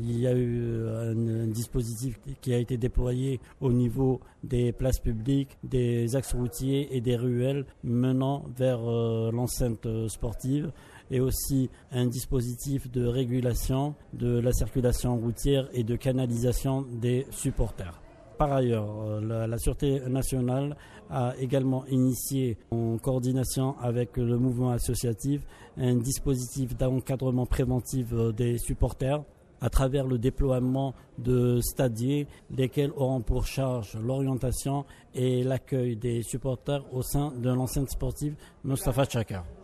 Il y a eu un dispositif qui a été déployé au niveau des places publiques, des axes routiers et des ruelles menant vers l'enceinte sportive, et aussi un dispositif de régulation de la circulation routière et de canalisation des supporters. Par ailleurs, la Sûreté nationale a également initié, en coordination avec le mouvement associatif, un dispositif d'encadrement préventif des supporters à travers le déploiement de stadiers, lesquels auront pour charge l'orientation et l'accueil des supporters au sein de l'enceinte sportive Mostafa Chakar.